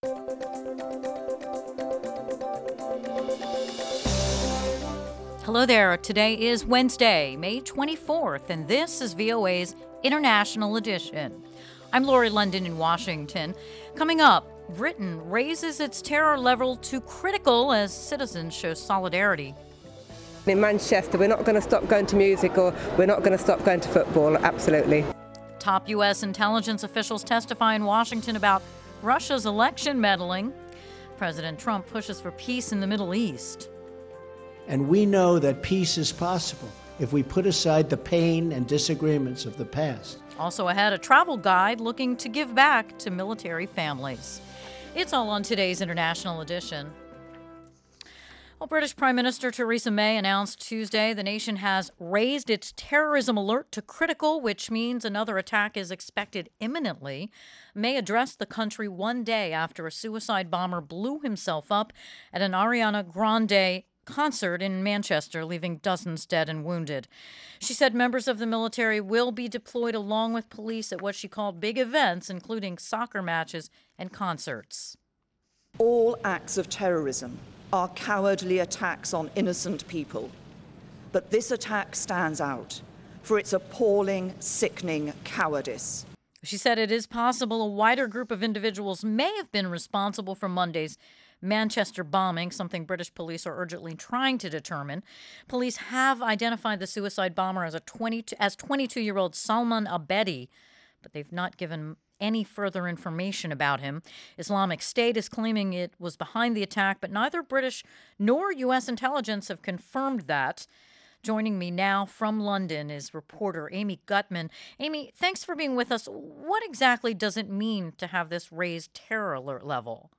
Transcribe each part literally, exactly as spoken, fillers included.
Hello there. Today is Wednesday, May twenty-fourth, and this is V O A's International Edition. I'm Lori London in Washington. Coming up, Britain raises its terror level to critical as citizens show solidarity. In Manchester, we're not going to stop going to music, or we're not going to stop going to football, absolutely. Top U S intelligence officials testify in Washington about Russia's election meddling. President Trump pushes for peace in the Middle East. And we know that peace is possible if we put aside the pain and disagreements of the past. Also ahead, a travel guide looking to give back to military families. It's all on today's International Edition. Well, British Prime Minister Theresa May announced Tuesday the nation has raised its terrorism alert to critical, which means another attack is expected imminently. May addressed the country one day after a suicide bomber blew himself up at an Ariana Grande concert in Manchester, leaving dozens dead and wounded. She said members of the military will be deployed along with police at what she called big events, including soccer matches and concerts. All acts of terrorism are cowardly attacks on innocent people. But this attack stands out for its appalling, sickening cowardice. She said it is possible a wider group of individuals may have been responsible for Monday's Manchester bombing, something British police are urgently trying to determine. Police have identified the suicide bomber as a twenty as twenty-two-year-old Salman Abedi, but they've not given any further information about him. Islamic State is claiming it was behind the attack, but neither British nor U S intelligence have confirmed that. Joining me now from London is reporter Amy Gutman. Amy, thanks for being with us. What exactly does it mean to have this raised terror alert level?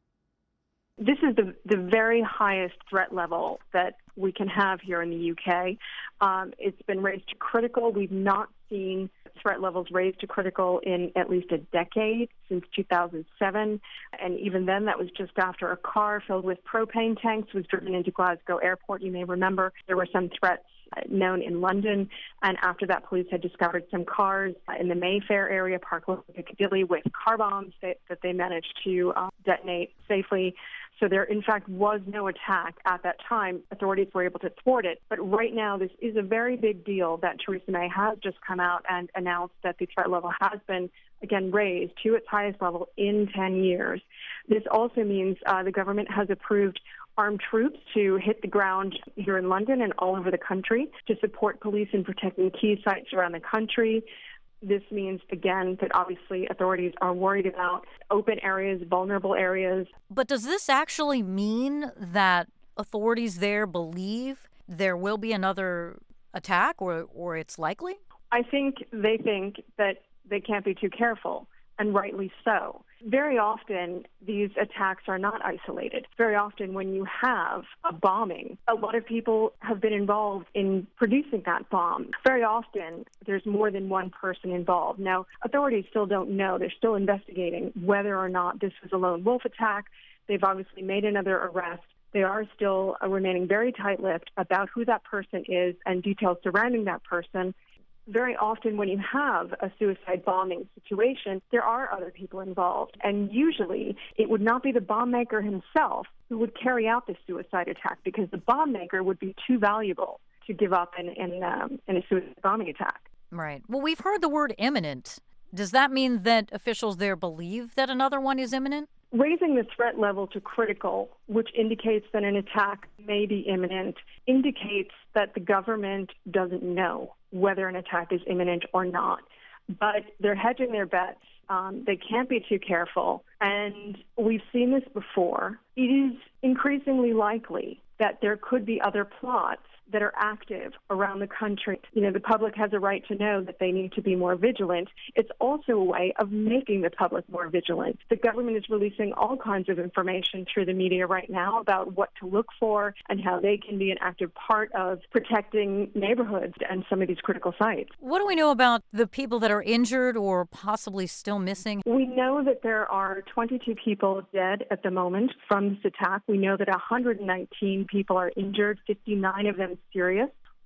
This is the, the very highest threat level that we can have here in the U K. Um, it's been raised to critical. We've not seen threat levels raised to critical in at least a decade, since two thousand seven. And even then, that was just after a car filled with propane tanks was driven into Glasgow Airport. You may remember there were some threats known in London. And after that, police had discovered some cars in the Mayfair area, Park Lane, Piccadilly, with car bombs that, that they managed to uh, detonate safely. So there, in fact, was no attack at that time. Authorities were able to thwart it. But right now, this is a very big deal that Theresa May has just come out and announced that the threat level has been, again, raised to its highest level in ten years. This also means uh, the government has approved armed troops to hit the ground here in London and all over the country to support police in protecting key sites around the country. This means, again, that obviously authorities are worried about open areas, vulnerable areas. But does this actually mean that authorities there believe there will be another attack, or, or it's likely? I think they think that they can't be too careful, and rightly so. Very often, these attacks are not isolated. Very often, when you have a bombing, a lot of people have been involved in producing that bomb. Very often, there's more than one person involved. Now, authorities still don't know. They're still investigating whether or not this was a lone wolf attack. They've obviously made another arrest. They are still uh, remaining very tight-lipped about who that person is and details surrounding that person. Very often when you have a suicide bombing situation, there are other people involved. And usually it would not be the bomb maker himself who would carry out the suicide attack, because the bomb maker would be too valuable to give up in, in, um, in a suicide bombing attack. Right. Well, we've heard the word imminent. Does that mean that officials there believe that another one is imminent? Raising the threat level to critical, which indicates that an attack may be imminent, indicates that the government doesn't know whether an attack is imminent or not. But they're hedging their bets. Um, they can't be too careful. And we've seen this before. It is increasingly likely that there could be other plots that are active around the country. You know, the public has a right to know that they need to be more vigilant. It's also a way of making the public more vigilant. The government is releasing all kinds of information through the media right now about what to look for and how they can be an active part of protecting neighborhoods and some of these critical sites. What do we know about the people that are injured or possibly still missing? We know that there are twenty-two people dead at the moment from this attack. We know that one hundred nineteen people are injured, fifty-nine of them serious.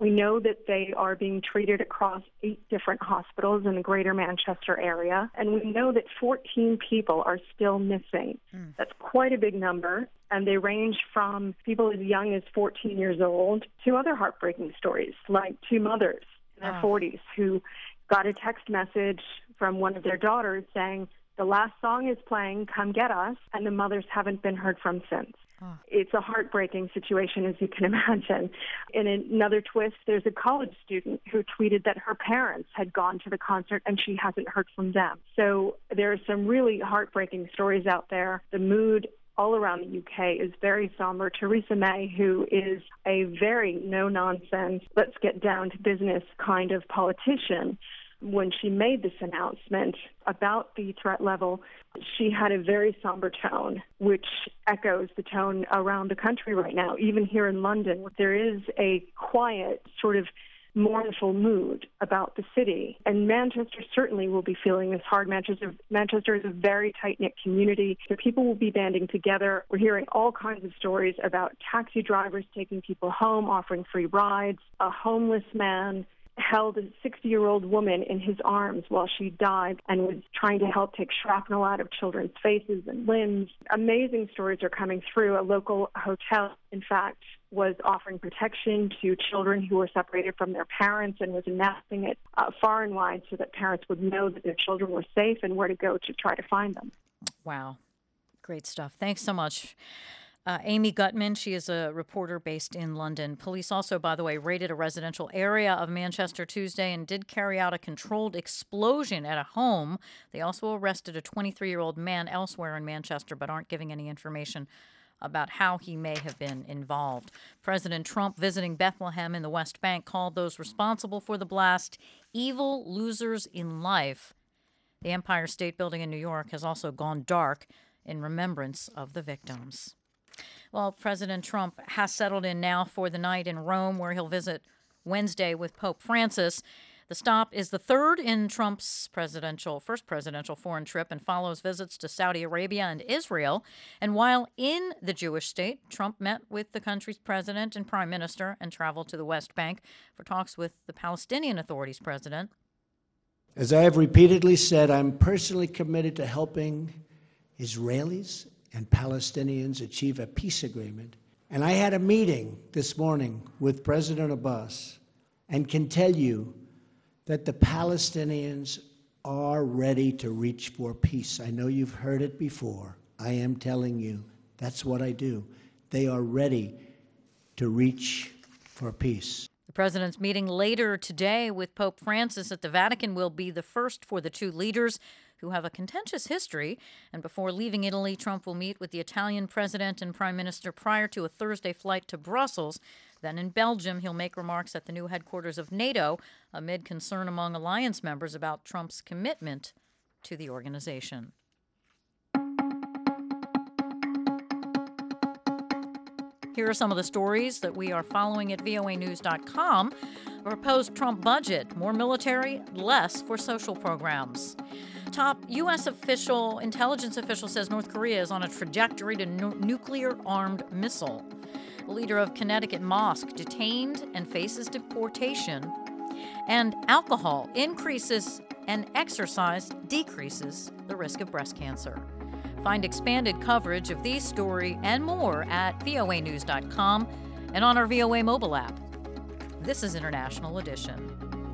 We know that they are being treated across eight different hospitals in the greater Manchester area, and we know that fourteen people are still missing. Mm. That's quite a big number, and they range from people as young as fourteen years old to other heartbreaking stories, like two mothers in their oh. forties who got a text message from one of their daughters saying, "The last song is playing, come get us," and the mothers haven't been heard from since. Oh. It's a heartbreaking situation, as you can imagine. In another twist, there's a college student who tweeted that her parents had gone to the concert and she hasn't heard from them. So there are some really heartbreaking stories out there. The mood all around the U K is very somber. Theresa May, who is a very no-nonsense, let's get down to business kind of politician, when she made this announcement about the threat level, she had a very somber tone, which echoes the tone around the country right now. Even here in London, there is a quiet, sort of mournful mood about the city. And Manchester certainly will be feeling this hard. Manchester, Manchester is a very tight-knit community, so people will be banding together. We're hearing all kinds of stories about taxi drivers taking people home, offering free rides, a homeless man held a sixty-year-old woman in his arms while she died and was trying to help take shrapnel out of children's faces and limbs. Amazing stories are coming through. A local hotel, in fact, was offering protection to children who were separated from their parents and was announcing it uh, far and wide so that parents would know that their children were safe and where to go to try to find them. Wow. Great stuff. Thanks so much. Uh, Amy Gutman, she is a reporter based in London. Police also, by the way, raided a residential area of Manchester Tuesday and did carry out a controlled explosion at a home. They also arrested a twenty-three-year-old man elsewhere in Manchester, but aren't giving any information about how he may have been involved. President Trump, visiting Bethlehem in the West Bank, called those responsible for the blast evil losers in life. The Empire State Building in New York has also gone dark in remembrance of the victims. Well, President Trump has settled in now for the night in Rome, where he'll visit Wednesday with Pope Francis. The stop is the third in Trump's presidential first presidential foreign trip and follows visits to Saudi Arabia and Israel. And while in the Jewish state, Trump met with the country's president and prime minister and traveled to the West Bank for talks with the Palestinian Authority's president. As I have repeatedly said, I'm personally committed to helping Israelis and Palestinians achieve a peace agreement. And I had a meeting this morning with President Abbas and can tell you that the Palestinians are ready to reach for peace. I know you've heard it before. I am telling you, that's what I do. They are ready to reach for peace. The president's meeting later today with Pope Francis at the Vatican will be the first for the two leaders, who have a contentious history. And before leaving Italy, Trump will meet with the Italian president and prime minister prior to a Thursday flight to Brussels. Then in Belgium, he'll make remarks at the new headquarters of NATO amid concern among alliance members about Trump's commitment to the organization. Here are some of the stories that we are following at V O A news dot com. A proposed Trump budget, more military, less for social programs. Top U S official, intelligence official says North Korea is on a trajectory to nu- nuclear-armed missile. The leader of Connecticut Mosque detained and faces deportation. And alcohol increases and exercise decreases the risk of breast cancer. Find expanded coverage of these story and more at V O A news dot com and on our V O A mobile app. This is International Edition.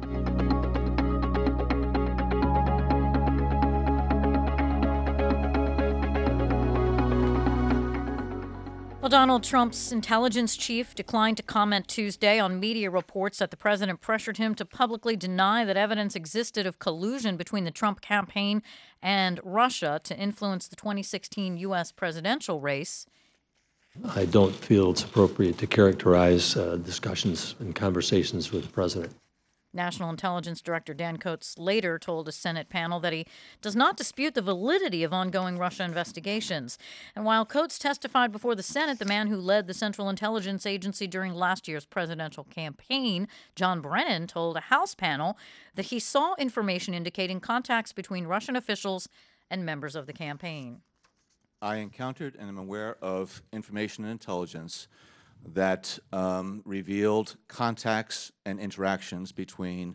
Well, Donald Trump's intelligence chief declined to comment Tuesday on media reports that the president pressured him to publicly deny that evidence existed of collusion between the Trump campaign and Russia to influence the twenty sixteen U S presidential race. I don't feel it's appropriate to characterize uh, discussions and conversations with the president. National Intelligence Director Dan Coats later told a Senate panel that he does not dispute the validity of ongoing Russia investigations. And while Coats testified before the Senate, the man who led the Central Intelligence Agency during last year's presidential campaign, John Brennan, told a House panel that he saw information indicating contacts between Russian officials and members of the campaign. I encountered and am aware of information and intelligence that um, revealed contacts and interactions between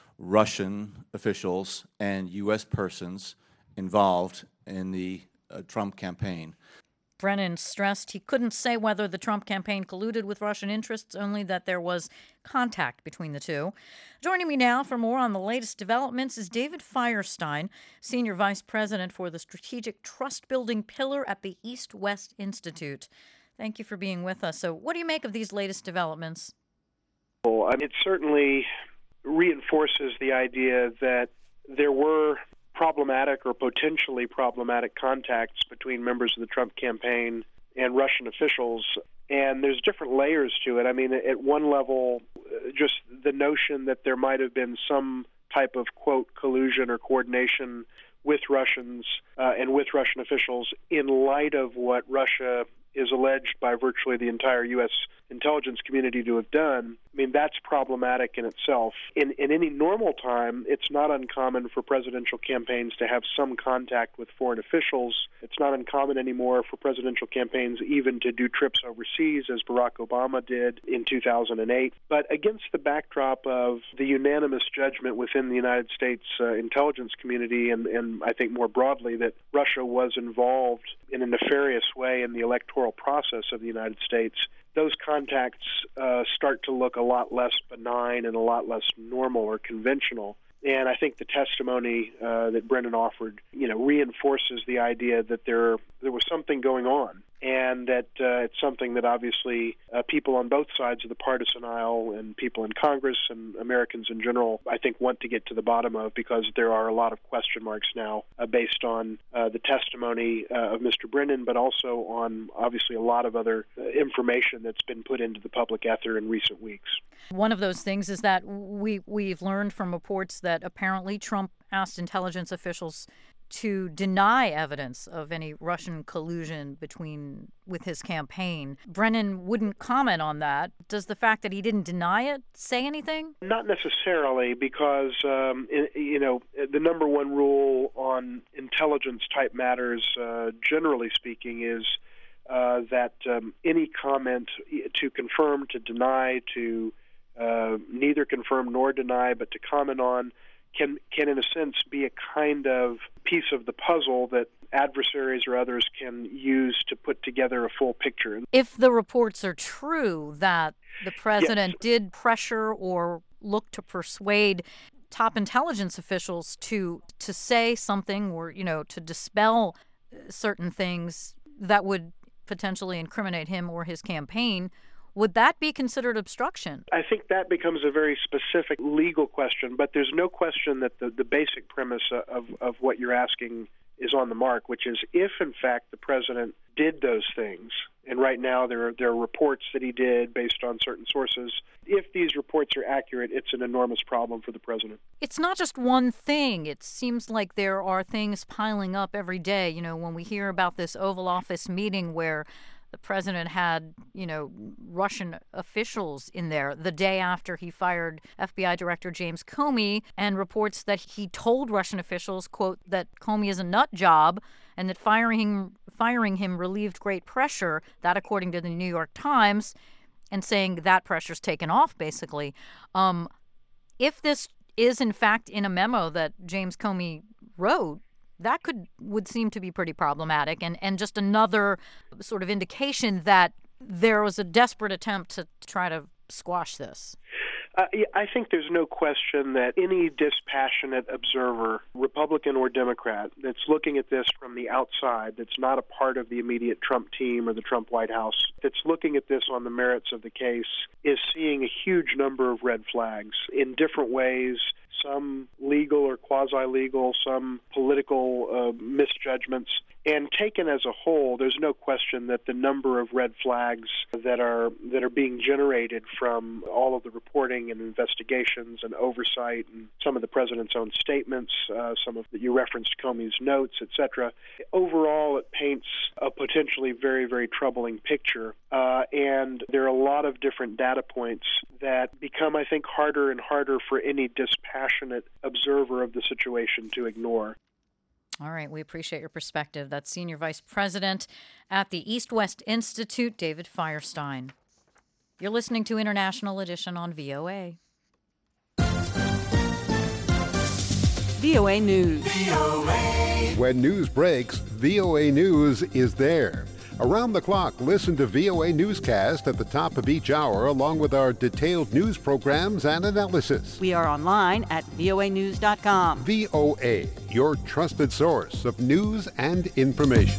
Russian officials and U S persons involved in the uh, Trump campaign. Brennan stressed he couldn't say whether the Trump campaign colluded with Russian interests, only that there was contact between the two. Joining me now for more on the latest developments is David Firestein, Senior Vice President for the Strategic Trust Building Pillar at the East-West Institute. Thank you for being with us. So what do you make of these latest developments? Well, it certainly reinforces the idea that there were problematic or potentially problematic contacts between members of the Trump campaign and Russian officials. And there's different layers to it. I mean, at one level, just the notion that there might have been some type of, quote, collusion or coordination with Russians uh, and with Russian officials in light of what Russia is alleged by virtually the entire U S intelligence community to have done. I mean, that's problematic in itself. In, in any normal time, it's not uncommon for presidential campaigns to have some contact with foreign officials. It's not uncommon anymore for presidential campaigns even to do trips overseas, as Barack Obama did in two thousand eight. But against the backdrop of the unanimous judgment within the United States uh, intelligence community, and, and I think more broadly that Russia was involved in a nefarious way in the electoral process of the United States, those contacts uh, start to look a lot less benign and a lot less normal or conventional. And I think the testimony uh, that Brennan offered, you know, reinforces the idea that there there was something going on, and that uh, it's something that obviously uh, people on both sides of the partisan aisle and people in Congress and Americans in general, I think, want to get to the bottom of, because there are a lot of question marks now uh, based on uh, the testimony uh, of Mister Brennan, but also on obviously a lot of other uh, information that's been put into the public ether in recent weeks. One of those things is that we, we've learned from reports that apparently Trump asked intelligence officials to deny evidence of any Russian collusion between with his campaign. Brennan wouldn't comment on that. Does the fact that he didn't deny it say anything? Not necessarily, because, um, you know, the number one rule on intelligence-type matters, uh, generally speaking, is uh, that um, any comment to confirm, to deny, to uh, neither confirm nor deny, but to comment on, can, can in a sense be a kind of piece of the puzzle that adversaries or others can use to put together a full picture. If the reports are true that the president yes. did pressure or look to persuade top intelligence officials to to say something, or, you know, to dispel certain things that would potentially incriminate him or his campaign, would that be considered obstruction? I think that becomes a very specific legal question, but there's no question that the, the basic premise of, of what you're asking is on the mark, which is if, in fact, the president did those things, and right now there are, there are reports that he did based on certain sources, if these reports are accurate, it's an enormous problem for the president. It's not just one thing. It seems like there are things piling up every day. You know, when we hear about this Oval Office meeting where the president had, you know, Russian officials in there the day after he fired F B I Director James Comey, and reports that he told Russian officials, quote, that Comey is a nut job and that firing him, firing him relieved great pressure, that according to the New York Times, and saying that pressure's taken off, basically. Um, if this is, in fact, in a memo that James Comey wrote, that could would seem to be pretty problematic, and, and just another sort of indication that there was a desperate attempt to try to squash this. Uh, yeah, I think there's no question that any dispassionate observer, Republican or Democrat, that's looking at this from the outside, that's not a part of the immediate Trump team or the Trump White House, that's looking at this on the merits of the case, is seeing a huge number of red flags in different ways. Some legal or quasi-legal, some political uh, misjudgments. And taken as a whole, there's no question that the number of red flags that are that are being generated from all of the reporting and investigations and oversight and some of the president's own statements, uh, some of that you referenced Comey's notes, et cetera. Overall, it paints a potentially very, very troubling picture. Uh, and there are a lot of different data points that become, I think, harder and harder for any dispassionate observer of the situation to ignore. All right. We appreciate your perspective. That's Senior Vice President at the East-West Institute, David Firestein. You're listening to International Edition on V O A. V O A News. V O A. When news breaks, V O A News is there. Around the clock, listen to V O A Newscast at the top of each hour, along with our detailed news programs and analysis. We are online at V O A news dot com. V O A, your trusted source of news and information.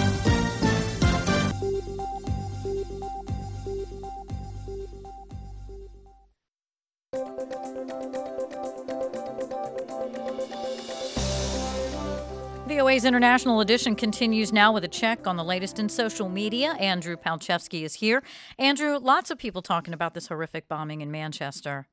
V O A's International Edition continues now with a check on the latest in social media. Andrew Palchevsky is here. Andrew, lots of people talking about this horrific bombing in Manchester.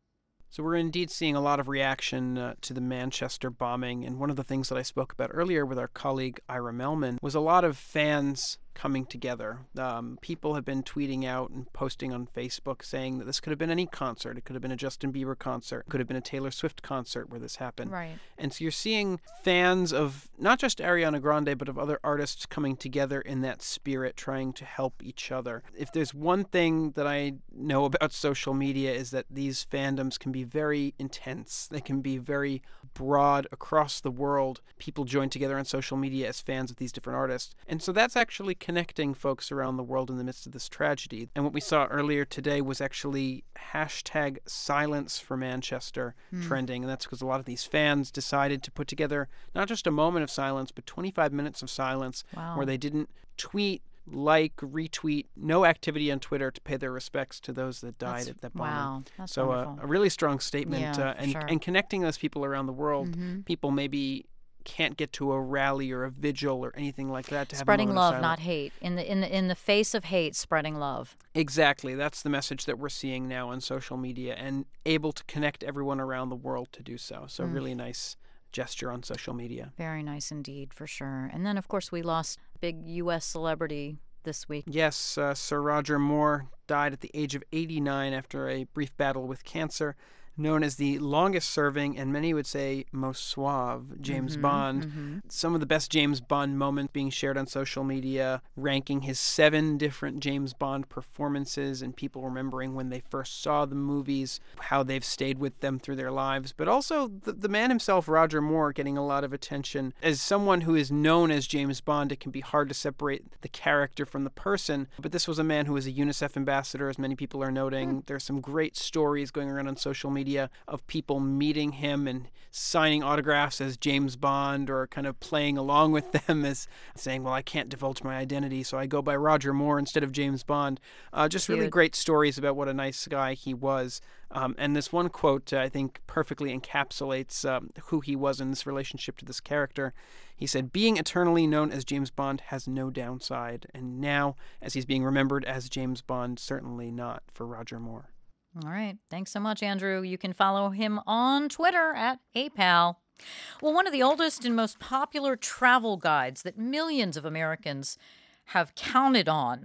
So we're indeed seeing a lot of reaction uh, to the Manchester bombing. And one of the things that I spoke about earlier with our colleague Ira Melman was a lot of fans coming together. Um, people have been tweeting out and posting on Facebook saying that this could have been any concert. It could have been a Justin Bieber concert. It could have been a Taylor Swift concert where this happened. Right. And so you're seeing fans of not just Ariana Grande, but of other artists coming together in that spirit, trying to help each other. If there's one thing that I know about social media is that these fandoms can be very intense. They can be very broad across the world. People join together on social media as fans of these different artists. And so that's actually connecting folks around the world in the midst of this tragedy. And what we saw earlier today was actually hashtag silence for Manchester mm. trending. And that's because a lot of these fans decided to put together not just a moment of silence, but twenty-five minutes of silence wow. where they didn't tweet, like, retweet, no activity on Twitter to pay their respects to those that died that's, at that bombing. Wow, that's so uh, a really strong statement. Yeah, uh, and, sure. and connecting those people around the world, mm-hmm. people maybe can't get to a rally or a vigil or anything like that to have spreading a love, of not hate. In the in the in the face of hate, spreading love. Exactly. That's the message that we're seeing now on social media, and able to connect everyone around the world to do so. So mm. really nice gesture on social media. Very nice indeed, for sure. And then, of course, we lost a big U S celebrity this week. Yes, uh, Sir Roger Moore died at the age of eighty-nine after a brief battle with cancer. Known as the longest-serving, and many would say most suave, James mm-hmm, Bond. Mm-hmm. Some of the best James Bond moments being shared on social media, ranking his seven different James Bond performances, and people remembering when they first saw the movies, how they've stayed with them through their lives. But also the, the man himself, Roger Moore, getting a lot of attention. As someone who is known as James Bond, it can be hard to separate the character from the person. But this was a man who was a UNICEF ambassador, as many people are noting. Mm. There's some great stories going around on social media of people meeting him and signing autographs as James Bond, or kind of playing along with them as saying, well, I can't divulge my identity, so I go by Roger Moore instead of James Bond. Uh, just Cute. Really great stories about what a nice guy he was. Um, and this one quote, uh, I think, perfectly encapsulates um, who he was in this relationship to this character. He said, being eternally known as James Bond has no downside. And now, as he's being remembered as James Bond, certainly not for Roger Moore. All right. Thanks so much, Andrew. You can follow him on Twitter at HeyPal. Well, one of the oldest and most popular travel guides that millions of Americans have counted on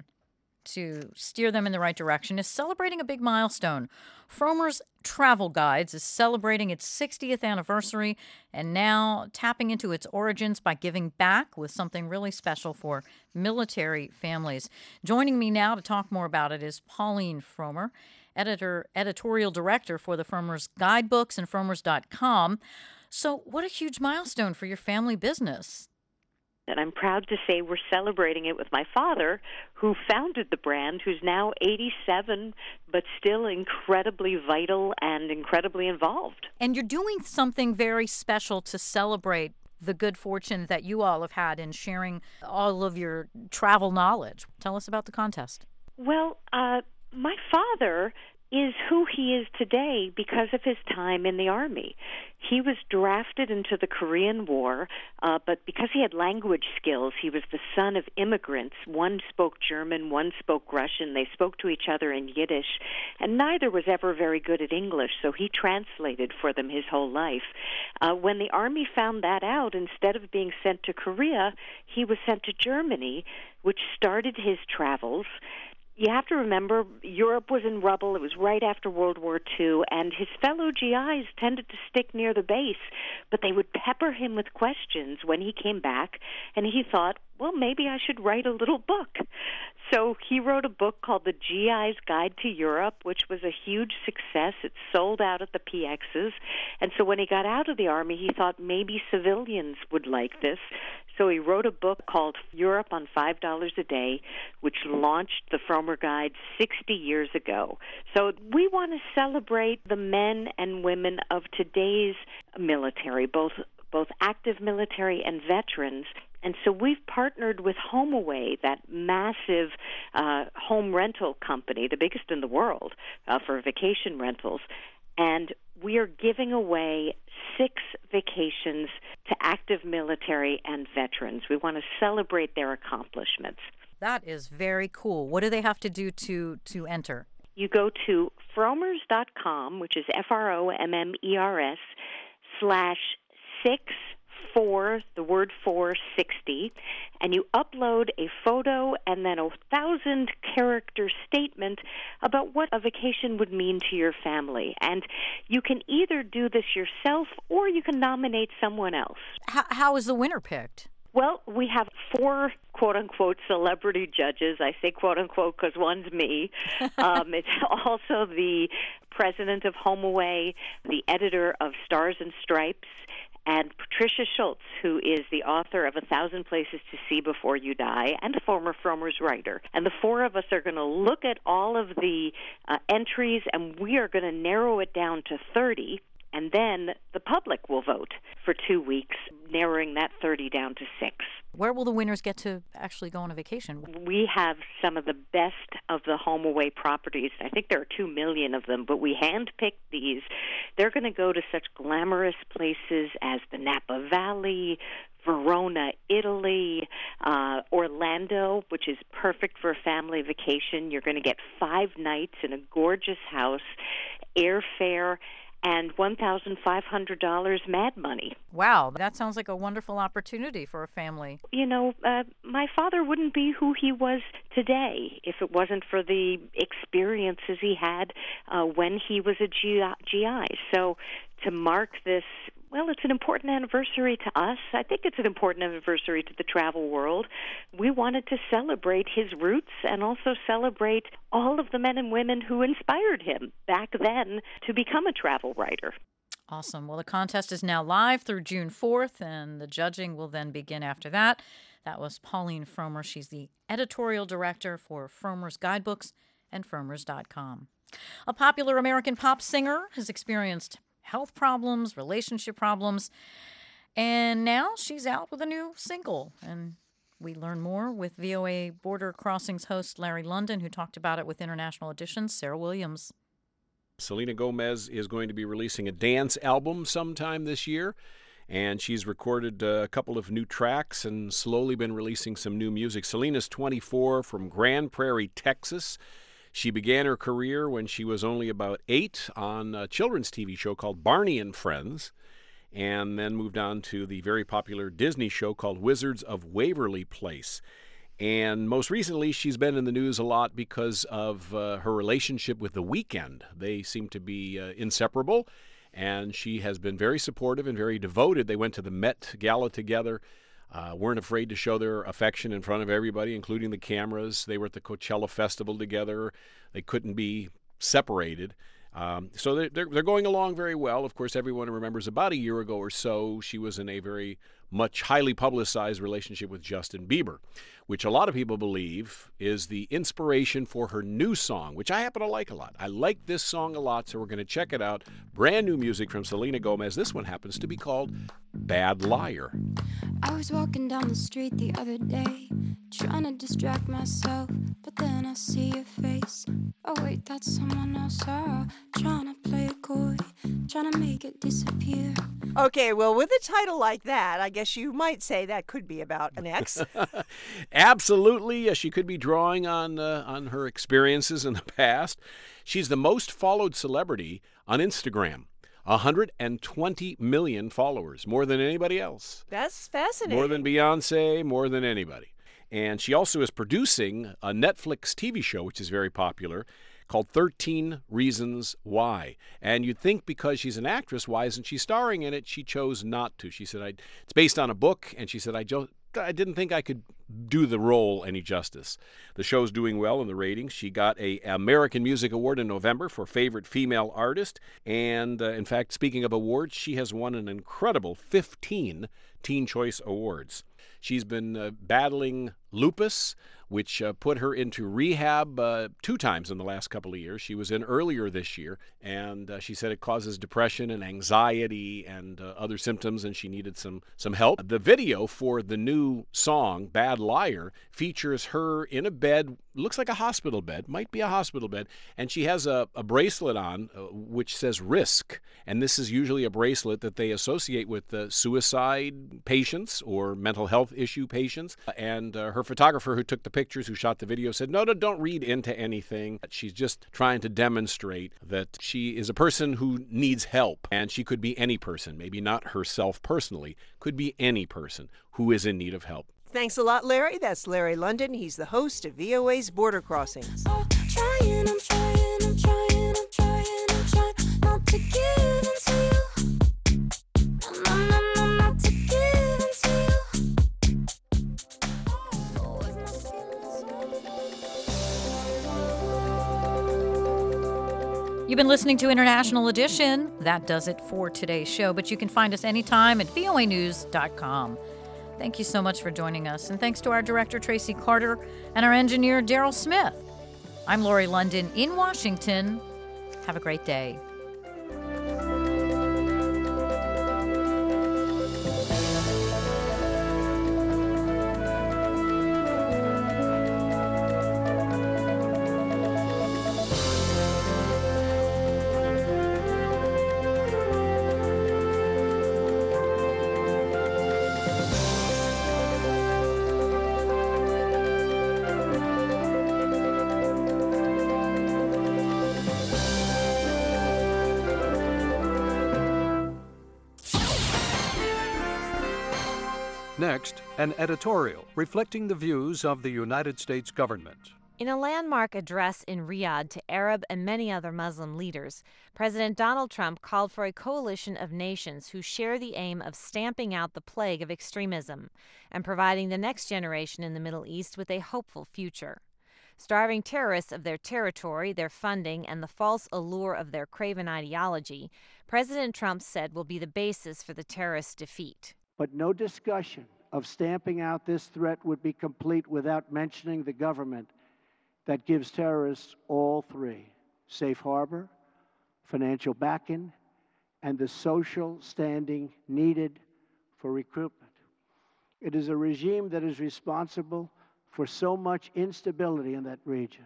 to steer them in the right direction is celebrating a big milestone. Frommer's Travel Guides is celebrating its sixtieth anniversary and now tapping into its origins by giving back with something really special for military families. Joining me now to talk more about it is Pauline Frommer, editor, editorial director for the Frommer's Guidebooks and Frommers dot com. So what a huge milestone for your family business. And I'm proud to say we're celebrating it with my father, who founded the brand, who's now eighty-seven, but still incredibly vital and incredibly involved. And you're doing something very special to celebrate the good fortune that you all have had in sharing all of your travel knowledge. Tell us about the contest. Well, uh, my father is who he is today because of his time in the Army. He was drafted into the Korean War, uh, but because he had language skills, he was the son of immigrants. One spoke German, one spoke Russian. They spoke to each other in Yiddish, and neither was ever very good at English, so he translated for them his whole life. Uh, when the Army found that out, instead of being sent to Korea, he was sent to Germany, which started his travels. You have to remember, Europe was in rubble. It was right after World War Two, and his fellow G Is tended to stick near the base, but they would pepper him with questions when he came back, and he thought, well, maybe I should write a little book. So he wrote a book called The G I's Guide to Europe, which was a huge success. It sold out at the P X's. And so when he got out of the Army, he thought maybe civilians would like this. So he wrote a book called Europe on five dollars a Day, which launched the Frommer Guide sixty years ago. So we want to celebrate the men and women of today's military, both both active military and veterans. And so we've partnered with HomeAway, that massive uh, home rental company, the biggest in the world uh, for vacation rentals. And we are giving away six vacations to active military and veterans. We want to celebrate their accomplishments. That is very cool. What do they have to do to, to enter? You go to frommers dot com, which is F R O M M E R S, slash six four, the word four, sixty, and you upload a photo and then a thousand character statement about what a vacation would mean to your family. And you can either do this yourself or you can nominate someone else. How, how is the winner picked? Well, we have four quote-unquote celebrity judges. I say quote-unquote because one's me. Um, it's also the president of HomeAway, the editor of Stars and Stripes, and Patricia Schultz, who is the author of A Thousand Places to See Before You Die, and a former Frommer's writer. And the four of us are going to look at all of the uh, entries, and we are going to narrow it down to thirty, and then the public will vote for two weeks, narrowing that thirty down to six. Where will the winners get to actually go on a vacation? We have some of the best of the HomeAway properties. I think there are two million of them, but we handpicked these. They're going to go to such glamorous places as the Napa Valley, Verona, Italy, uh, Orlando, which is perfect for a family vacation. You're going to get five nights in a gorgeous house, airfare, and one thousand five hundred dollars mad money. Wow, that sounds like a wonderful opportunity for a family. You know, uh, my father wouldn't be who he was today if it wasn't for the experiences he had uh, when he was a G I. So to mark this, well, it's an important anniversary to us. I think it's an important anniversary to the travel world. We wanted to celebrate his roots and also celebrate all of the men and women who inspired him back then to become a travel writer. Awesome. Well, the contest is now live through June fourth, and the judging will then begin after that. That was Pauline Frommer. She's the editorial director for Frommer's Guidebooks and frommers dot com. A popular American pop singer has experienced health problems, relationship problems, and now she's out with a new single. And we learn more with V O A Border Crossings host Larry London, who talked about it with International Edition's Sarah Williams. Selena Gomez is going to be releasing a dance album sometime this year, and she's recorded uh, a couple of new tracks and slowly been releasing some new music. Selena's twenty-four, from Grand Prairie, Texas. She began her career when she was only about eight on a children's T V show called Barney and Friends, and then moved on to the very popular Disney show called Wizards of Waverly Place. And most recently, she's been in the news a lot because of uh, her relationship with The Weeknd. They seem to be uh, inseparable, and she has been very supportive and very devoted. They went to the Met Gala together. Uh, weren't afraid to show their affection in front of everybody, including the cameras. They were at the Coachella Festival together. They couldn't be separated. Um, so they're, they're, they're going along very well. Of course, everyone remembers about a year ago or so, she was in a very much highly publicized relationship with Justin Bieber, which a lot of people believe is the inspiration for her new song, which I happen to like a lot. I like this song a lot, so we're going to check it out. Brand new music from Selena Gomez. This one happens to be called Bad Liar. I was walking down the street the other day, trying to distract myself, but then I see your face. Oh wait, that's someone else. Oh, trying to play it coy, trying to make it disappear. Okay, well, with a title like that, I guess you might say that could be about an ex. Absolutely. Yes, she could be drawing on uh, on her experiences in the past. She's the most followed celebrity on Instagram. one hundred twenty million followers, more than anybody else. That's fascinating. More than Beyonce, more than anybody. And she also is producing a Netflix T V show, which is very popular, called thirteen Reasons Why. And you'd think because she's an actress, why isn't she starring in it? She chose not to. She said, I, it's based on a book, and she said, I jo- I didn't think I could do the role any justice. The show's doing well in the ratings. She got a American Music Award in November for Favorite Female Artist. And, uh, in fact, speaking of awards, she has won an incredible fifteen Teen Choice Awards. She's been uh, battling lupus, which uh, put her into rehab uh, two times in the last couple of years. She was in earlier this year, and uh, she said it causes depression and anxiety and uh, other symptoms, and she needed some, some help. The video for the new song, Bad Liar, features her in a bed, looks like a hospital bed, might be a hospital bed, and she has a, a bracelet on uh, which says risk, and this is usually a bracelet that they associate with uh, suicide patients or mental health issue patients, and uh, her photographer who took the pictures, who shot the video, said, no, no, don't read into anything. She's just trying to demonstrate that she is a person who needs help, and she could be any person, maybe not herself personally, could be any person who is in need of help. Thanks a lot, Larry. That's Larry London. He's the host of V O A's Border Crossings. Oh, trying, I'm trying, I'm trying, I'm trying, I'm trying not to give in to you. No, no, no, no, not to give in to you. You've been listening to International Edition. That does it for today's show, but you can find us anytime at V O A news dot com. Thank you so much for joining us, and thanks to our director, Tracy Carter, and our engineer, Daryl Smith. I'm Lori London in Washington. Have a great day. Next, an editorial reflecting the views of the United States government. In a landmark address in Riyadh to Arab and many other Muslim leaders, President Donald Trump called for a coalition of nations who share the aim of stamping out the plague of extremism and providing the next generation in the Middle East with a hopeful future. Starving terrorists of their territory, their funding, and the false allure of their craven ideology, President Trump said will be the basis for the terrorist defeat. But no discussion of stamping out this threat would be complete without mentioning the government that gives terrorists all three: safe harbor, financial backing, and the social standing needed for recruitment. It is a regime that is responsible for so much instability in that region.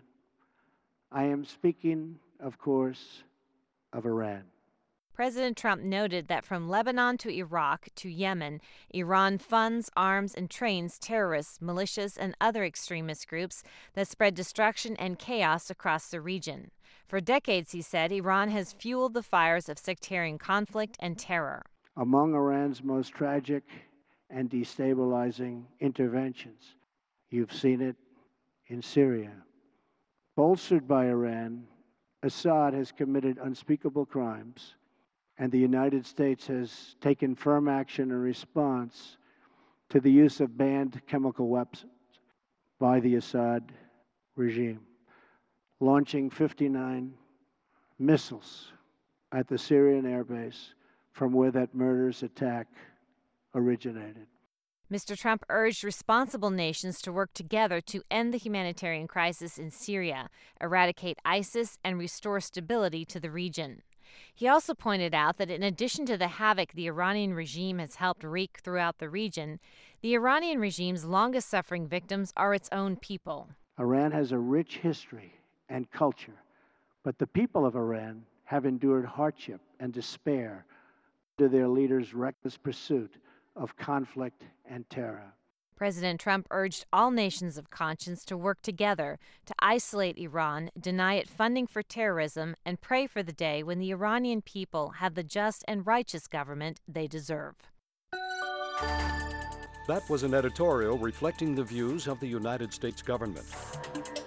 I am speaking, of course, of Iran. President Trump noted that from Lebanon to Iraq to Yemen, Iran funds, arms, and trains terrorists, militias, and other extremist groups that spread destruction and chaos across the region. For decades, he said, Iran has fueled the fires of sectarian conflict and terror. Among Iran's most tragic and destabilizing interventions, you've seen it in Syria. Bolstered by Iran, Assad has committed unspeakable crimes, and the United States has taken firm action in response to the use of banned chemical weapons by the Assad regime, launching fifty-nine missiles at the Syrian airbase from where that murderous attack originated. Mister Trump urged responsible nations to work together to end the humanitarian crisis in Syria, eradicate ISIS, and restore stability to the region. He also pointed out that in addition to the havoc the Iranian regime has helped wreak throughout the region, the Iranian regime's longest-suffering victims are its own people. Iran has a rich history and culture, but the people of Iran have endured hardship and despair under their leaders' reckless pursuit of conflict and terror. President Trump urged all nations of conscience to work together to isolate Iran, deny it funding for terrorism, and pray for the day when the Iranian people have the just and righteous government they deserve. That was an editorial reflecting the views of the United States government.